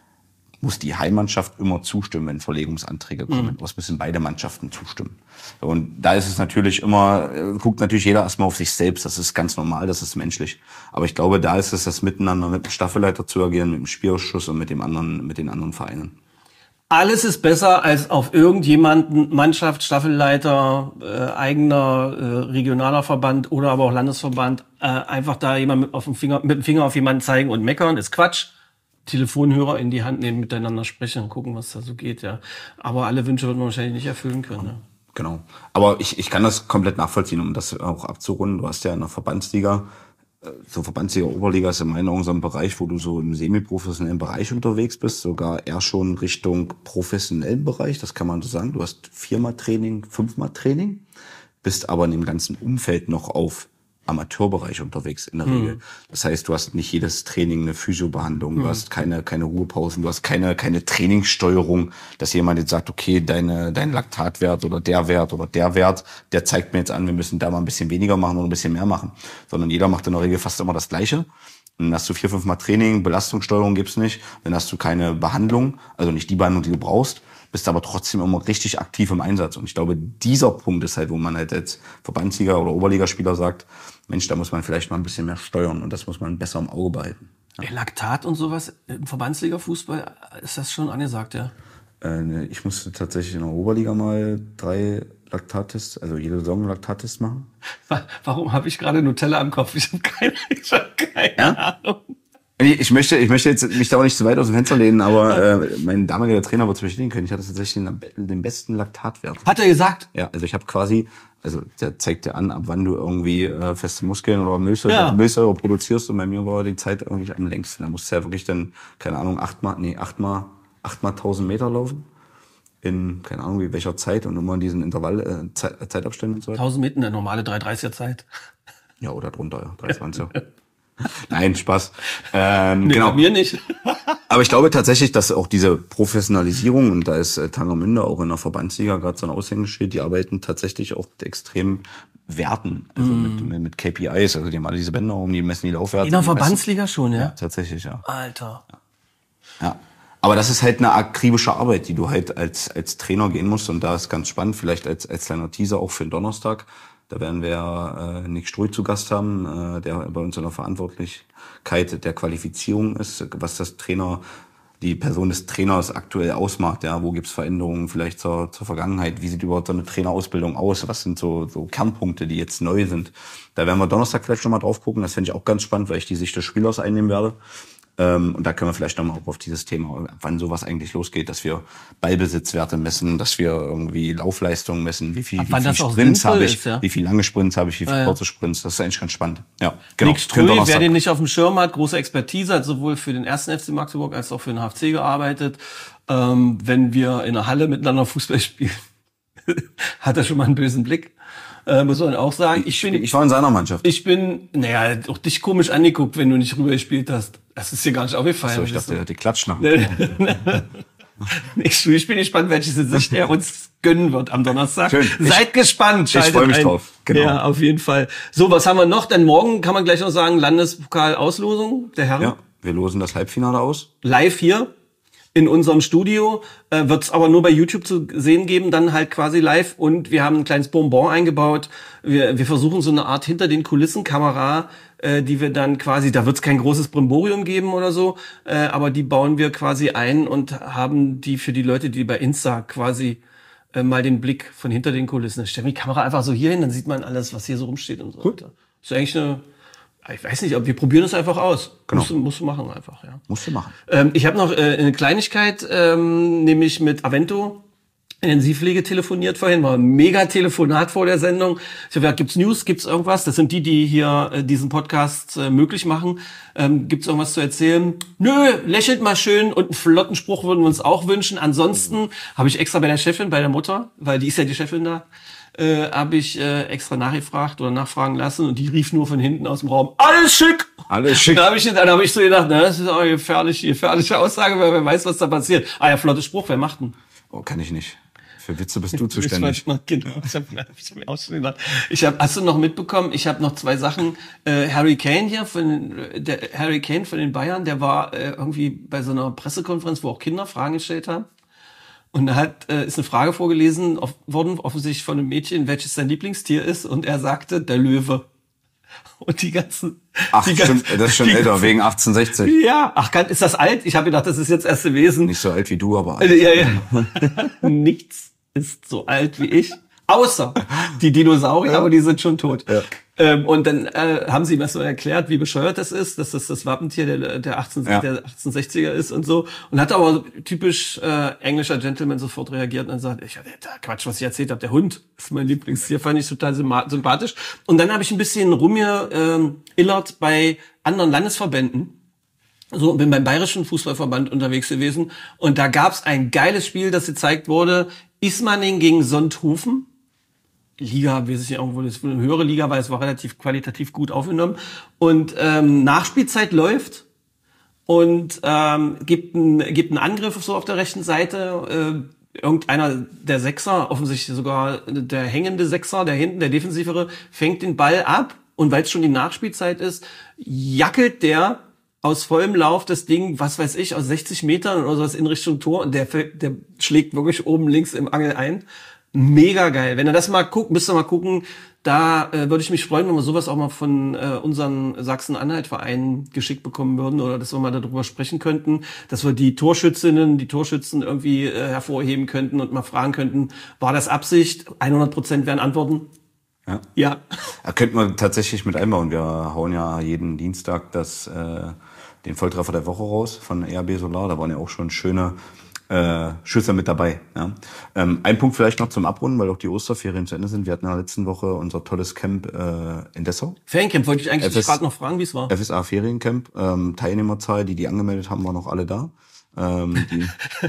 muss die Heimmannschaft immer zustimmen, wenn Verlegungsanträge kommen. Mhm. Es müssen beide Mannschaften zustimmen. Und da ist es natürlich immer, guckt natürlich jeder erstmal auf sich selbst. Das ist ganz normal, das ist menschlich. Aber ich glaube, da ist es das Miteinander mit dem Staffelleiter zu agieren, mit dem Spielausschuss und mit dem anderen, mit den anderen Vereinen. Alles ist besser, als auf irgendjemanden, Mannschaft, Staffelleiter, äh, eigener äh, regionaler Verband oder aber auch Landesverband, äh, einfach da jemand mit, auf dem Finger, mit dem Finger auf jemanden zeigen und meckern, ist Quatsch. Telefonhörer in die Hand nehmen, miteinander sprechen und gucken, was da so geht, ja. Aber alle Wünsche wird man wahrscheinlich nicht erfüllen können, ne? Genau. Aber ich, ich kann das komplett nachvollziehen, um das auch abzurunden. Du hast ja in der Verbandsliga, so Verbandsliga, Oberliga ist in meinen Augen so ein Bereich, wo du so im semi-professionellen Bereich unterwegs bist, sogar eher schon Richtung professionellen Bereich, das kann man so sagen. Du hast viermal Training, fünfmal Training, bist aber in dem ganzen Umfeld noch auf Amateurbereich unterwegs in der Regel. Mhm. Das heißt, du hast nicht jedes Training eine Physiobehandlung, mhm. du hast keine keine Ruhepausen, du hast keine keine Trainingssteuerung, dass jemand jetzt sagt, okay, deine dein Laktatwert oder der Wert oder der Wert, der zeigt mir jetzt an, wir müssen da mal ein bisschen weniger machen oder ein bisschen mehr machen, sondern jeder macht in der Regel fast immer das Gleiche. Und dann hast du vier, fünf Mal Training, Belastungssteuerung gibt's nicht, dann hast du keine Behandlung, also nicht die Behandlung, die du brauchst, bist aber trotzdem immer richtig aktiv im Einsatz. Und ich glaube, dieser Punkt ist halt, wo man halt als Verbandsliga- oder Oberligaspieler sagt, Mensch, da muss man vielleicht mal ein bisschen mehr steuern und das muss man besser im Auge behalten. Ja. Laktat und sowas im Verbandsliga-Fußball, ist das schon angesagt, ja? Äh, ne, ich musste tatsächlich in der Oberliga mal drei Laktattests, also jede Saison Laktattests machen. Warum habe ich gerade Nutella am Kopf? Ich habe keine, ich hab keine ja? Ahnung. Ich möchte, ich möchte jetzt mich da auch nicht zu weit aus dem Fenster lehnen, aber äh, mein damaliger Trainer wird es bestätigen können. Ich hatte tatsächlich den, den besten Laktatwert. Hat er gesagt? Ja, also ich habe quasi, also der zeigt dir an, ab wann du irgendwie äh, feste Muskeln oder Milchsäure, ja. Milchsäure produzierst. Und bei mir war die Zeit irgendwie am längsten. Da musst du ja wirklich dann, keine Ahnung, achtmal, nee, achtmal, achtmal tausend Meter laufen. In, keine Ahnung, wie welcher Zeit und immer in diesen Intervall, äh, Zeit, Zeitabständen und so weiter. tausend Meter, eine normale drei dreißiger Zeit. Ja, oder drunter, ja, drei zwanziger. Nein, Spaß. Ähm, nee, genau. Bei mir nicht. Aber ich glaube tatsächlich, dass auch diese Professionalisierung, und da ist äh, Tangermünde auch in der Verbandsliga gerade so ein Aushängeschild, die arbeiten tatsächlich auch mit extremen Werten, also mm. mit, mit K P Is, also die haben alle diese Bänder um, die messen die Laufwerte. In der Verbandsliga schon, ja? Ja, tatsächlich, ja. Alter. Ja. ja. Aber das ist halt eine akribische Arbeit, die du halt als als Trainer gehen musst, und da ist ganz spannend, vielleicht als als kleiner Teaser auch für den Donnerstag. Da werden wir äh, Nick Struy zu Gast haben, äh, der bei uns in der Verantwortlichkeit der Qualifizierung ist, was das Trainer, die Person des Trainers aktuell ausmacht. Ja, wo gibt's Veränderungen vielleicht zur, zur Vergangenheit? Wie sieht überhaupt so eine Trainerausbildung aus? Was sind so, so Kernpunkte, die jetzt neu sind? Da werden wir Donnerstag vielleicht schon mal drauf gucken. Das finde ich auch ganz spannend, weil ich die Sicht des Spielers einnehmen werde. Ähm, und da können wir vielleicht nochmal auch auf dieses Thema, wann sowas eigentlich losgeht, dass wir Ballbesitzwerte messen, dass wir irgendwie Laufleistungen messen, wie viel, wie viel Sprints habe ich, ist, ja? wie viel lange Sprints habe ich, wie viele ja, kurze Sprints. Das ist eigentlich ganz spannend. Ja, genau. Nick Struy, wer den nicht auf dem Schirm hat, große Expertise, hat sowohl für den ersten F C Magdeburg als auch für den H F C gearbeitet. Ähm, wenn wir in der Halle miteinander Fußball spielen, hat er schon mal einen bösen Blick. Äh, muss man auch sagen. Ich, ich, bin, ich war in seiner Mannschaft. Ich bin, naja, auch dich komisch angeguckt, wenn du nicht rüber gespielt hast. Das ist dir gar nicht aufgefallen. So, ich dachte, er hat die Klatsch nach. Ich, ich bin gespannt, welche Sicht er uns gönnen wird am Donnerstag. Schön. Seid ich, gespannt. Ich freue mich ein. drauf. Genau. Ja, auf jeden Fall. So, was haben wir noch? Denn morgen kann man gleich noch sagen, Landespokal-Auslosung der Herren. Ja, wir losen das Halbfinale aus. Live hier in unserem Studio. Äh, wird es aber nur bei YouTube zu sehen geben, dann halt quasi live. Und wir haben ein kleines Bonbon eingebaut. Wir, wir versuchen so eine Art hinter den Kulissen-Kamera, äh, die wir dann quasi, da wird es kein großes Brimborium geben oder so, äh, aber die bauen wir quasi ein und haben die für die Leute, die bei Insta quasi äh, mal den Blick von hinter den Kulissen. Ich stelle die Kamera einfach so hier hin, dann sieht man alles, was hier so rumsteht und so weiter. Ist eigentlich eine, ich weiß nicht, aber wir probieren es einfach aus. Genau. Musst du, musst du machen einfach, ja. Musst du machen. Ähm, ich habe noch äh, eine Kleinigkeit, ähm, nämlich mit Avento Intensivpflege telefoniert vorhin, war ein mega Telefonat vor der Sendung. Ich habe gesagt, gibt's News, gibt's irgendwas? Das sind die, die hier äh, diesen Podcast äh, möglich machen. Ähm, gibt's irgendwas zu erzählen? Nö, lächelt mal schön und einen flotten Spruch würden wir uns auch wünschen. Ansonsten habe ich extra bei der Chefin, bei der Mutter, weil die ist ja die Chefin da, äh, habe ich äh, extra nachgefragt oder nachfragen lassen und die rief nur von hinten aus dem Raum, alles schick! Alles schick. Da habe ich, dann hab ich so gedacht, na, das ist auch eine gefährliche, gefährliche Aussage, weil wer weiß, was da passiert. Ah ja, flotter Spruch, wer macht denn? Oh, kann ich nicht. Für Witze bist du zuständig. Ich, genau, ich habe hab mir auch schon gedacht. Ich hab, hast du noch mitbekommen? Ich habe noch zwei Sachen. Äh, Harry Kane hier, von der Harry Kane von den Bayern, der war äh, irgendwie bei so einer Pressekonferenz, wo auch Kinder Fragen gestellt haben. Und da hat, äh, ist eine Frage vorgelesen auf, worden, offensichtlich von einem Mädchen, welches sein Lieblingstier ist. Und er sagte, der Löwe. Und die ganzen... Ach, die stimmt, ganzen, das ist schon älter, ganzen, wegen achtzehnhundertsechzig. Ja, ach, ist das alt? Ich habe gedacht, das ist jetzt erste Wesen. Nicht so alt wie du, aber alt. Ja, ja. Nichts ist so alt wie ich. Außer die Dinosaurier, ja. Aber die sind schon tot. Ja. Ähm, und dann äh, haben sie mir so erklärt, wie bescheuert das ist, dass das das Wappentier der, der, achtzehn, ja. der achtzehnhundertsechziger ist und so. Und hat aber typisch äh, englischer Gentleman sofort reagiert und sagt, ich, der Quatsch, was ich erzählt habe, der Hund ist mein Lieblingstier, fand ich total sympathisch. Und dann habe ich ein bisschen rumgeillert ähm, bei anderen Landesverbänden. So, bin beim Bayerischen Fußballverband unterwegs gewesen und da gab's ein geiles Spiel, das gezeigt wurde, Ismaning gegen Sonthofen. Liga, weiß ich nicht, irgendwo, das ist eine höhere Liga, weil es war relativ qualitativ gut aufgenommen. Und ähm, Nachspielzeit läuft und ähm, gibt einen gibt einen Angriff so auf der rechten Seite. Äh, irgendeiner der Sechser, offensichtlich sogar der hängende Sechser, der hinten, der Defensivere, fängt den Ball ab und weil es schon die Nachspielzeit ist, jackelt der aus vollem Lauf das Ding, was weiß ich, aus sechzig Metern oder sowas in Richtung Tor und der, der schlägt wirklich oben links im Angel ein. Mega geil. Wenn ihr das mal guckt, müsst ihr mal gucken. Da äh, würde ich mich freuen, wenn wir sowas auch mal von äh, unseren Sachsen-Anhalt-Vereinen geschickt bekommen würden oder dass wir mal darüber sprechen könnten, dass wir die Torschützinnen, die Torschützen irgendwie äh, hervorheben könnten und mal fragen könnten, war das Absicht? hundert Prozent wären Antworten. Ja. Ja. Da könnten wir tatsächlich mit einbauen. Wir hauen ja jeden Dienstag das, äh, den Volltreffer der Woche raus von E R B Solar. Da waren ja auch schon schöne äh, Schüsse mit dabei. Ja. Ähm, ein Punkt vielleicht noch zum Abrunden, weil auch die Osterferien zu Ende sind. Wir hatten in der letzten Woche unser tolles Camp äh, in Dessau. Feriencamp wollte ich eigentlich F S, gerade noch fragen, wie es war. F S A Feriencamp. Ähm, Teilnehmerzahl, die die angemeldet haben, waren noch alle da. Ähm, die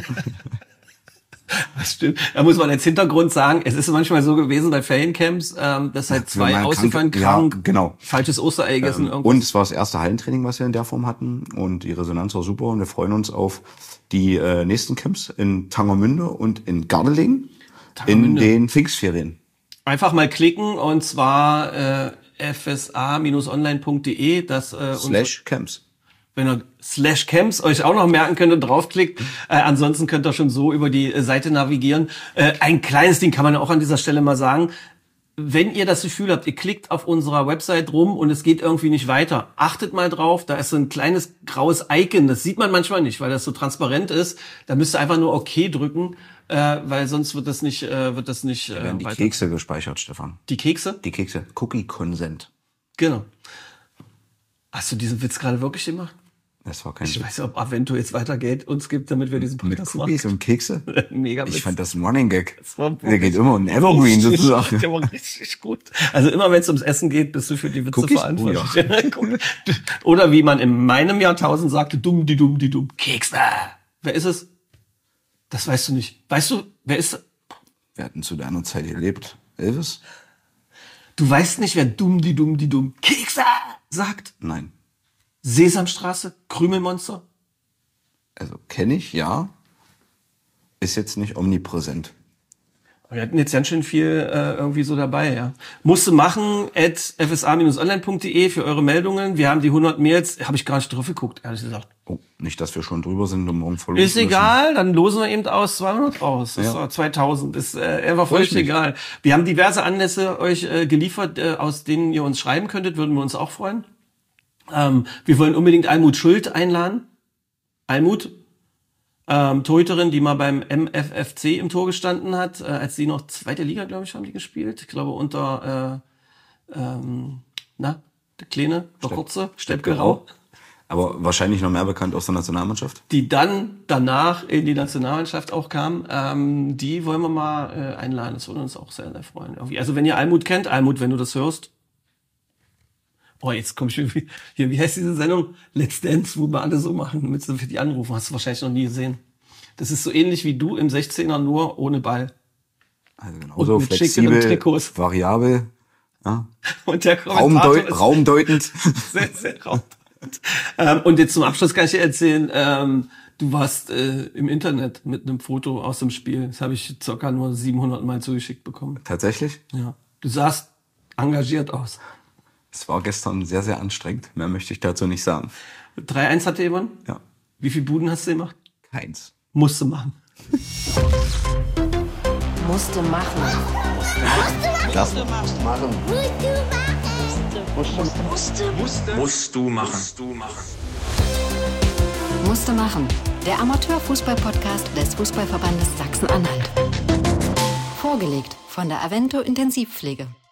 Das stimmt. Da muss man als Hintergrund sagen, es ist manchmal so gewesen bei Feriencamps, ähm, dass halt zwei ja, ausgefallen krank, krank, ja, genau. falsches Osterei gegessen. Ähm, und es war das erste Hallentraining, was wir in der Form hatten. Und die Resonanz war super. Und wir freuen uns auf die äh, nächsten Camps in Tangermünde und in Gardelegen in den Pfingstferien. Einfach mal klicken und zwar äh, f s a Bindestrich online Punkt d e. Das, äh, Slash Camps. Wenn ihr Slash Camps euch auch noch merken könnt und draufklickt. Äh, ansonsten könnt ihr schon so über die äh, Seite navigieren. Äh, ein kleines Ding kann man auch an dieser Stelle mal sagen. Wenn ihr das Gefühl habt, ihr klickt auf unserer Website rum und es geht irgendwie nicht weiter, achtet mal drauf, da ist so ein kleines graues Icon, das sieht man manchmal nicht, weil das so transparent ist. Da müsst ihr einfach nur OK drücken, äh, weil sonst wird das nicht äh, wird das nicht äh, da werden die weiter. Kekse gespeichert, Stefan. Die Kekse? Die Kekse. Cookie Consent. Genau. Hast du diesen Witz gerade wirklich gemacht? Das war kein Ich Witz. weiß ja, ob Avento jetzt weiter Geld uns gibt, damit wir diesen Podcast Mit Cookies machen. und Kekse? Mega Witz. Ich fand das ein Running Gag. Das war Der geht immer ein Evergreen sozusagen. Der war richtig gut. Also immer wenn es ums Essen geht, bist du für die Witze Cookies? verantwortlich. Oh, ja. Oder wie man in meinem Jahrtausend sagte, dumm, die dumm, die dumm. Kekse. Wer ist es? Das weißt du nicht. Weißt du, wer ist Wir hatten zu deiner Zeit gelebt. Elvis? Du weißt nicht, wer dumm die dumm die dumm Kekse sagt? Nein. Sesamstraße? Krümelmonster? Also kenne ich, ja. Ist jetzt nicht omnipräsent. Wir hatten jetzt ganz schön viel äh, irgendwie so dabei, ja. Musste machen at f s a dash online punkt d e für eure Meldungen. Wir haben die hundert Mails, habe ich gar nicht drauf geguckt, ehrlich gesagt. Oh, nicht, dass wir schon drüber sind und morgen verlosen Ist egal, dann losen wir eben aus zweihundert aus. Das Ja. ist doch zweitausend, ist äh, einfach völlig egal. Wir haben diverse Anlässe euch äh, geliefert, äh, aus denen ihr uns schreiben könntet, würden wir uns auch freuen. Ähm, wir wollen unbedingt Almut Schuld einladen. Almut, ähm, Torhüterin, die mal beim M F F C im Tor gestanden hat, äh, als die noch zweite Liga, glaube ich, haben die gespielt. Ich glaube unter, äh, ähm, na, der Kleine, der kurze, Steppke Rau. Aber wahrscheinlich noch mehr bekannt aus der Nationalmannschaft. Die dann danach in die Nationalmannschaft auch kam, ähm, die wollen wir mal äh, einladen. Das würde uns auch sehr, sehr freuen. Irgendwie. Also wenn ihr Almut kennt, Almut, wenn du das hörst. Boah, jetzt komm ich irgendwie, hier, wie heißt diese Sendung? Let's Dance, wo wir alle so machen, damit sie für die anrufen. Hast du wahrscheinlich noch nie gesehen. Das ist so ähnlich wie du im sechzehner, nur ohne Ball. Also genauso Und mit flexibel, schickeren Trikots. variabel, ja. Und der Kommentator Raumdeu- ist raumdeutend. sehr, sehr raumdeutend. ähm, und jetzt zum Abschluss kann ich dir erzählen, ähm, du warst äh, im Internet mit einem Foto aus dem Spiel. Das habe ich circa nur siebenhundert Mal zugeschickt bekommen. Tatsächlich? Ja. Du sahst engagiert aus. Es war gestern sehr, sehr anstrengend. Mehr möchte ich dazu nicht sagen. drei eins hat ihr gewonnen? Ja. Wie viele Buden hast du gemacht? Keins. Musste machen. Musste machen. Das machen. Musst du machen. Musst du machen. Musste machen. Der Amateurfußball-Podcast des Fußballverbandes Sachsen-Anhalt. Vorgelegt von der Avento Intensivpflege.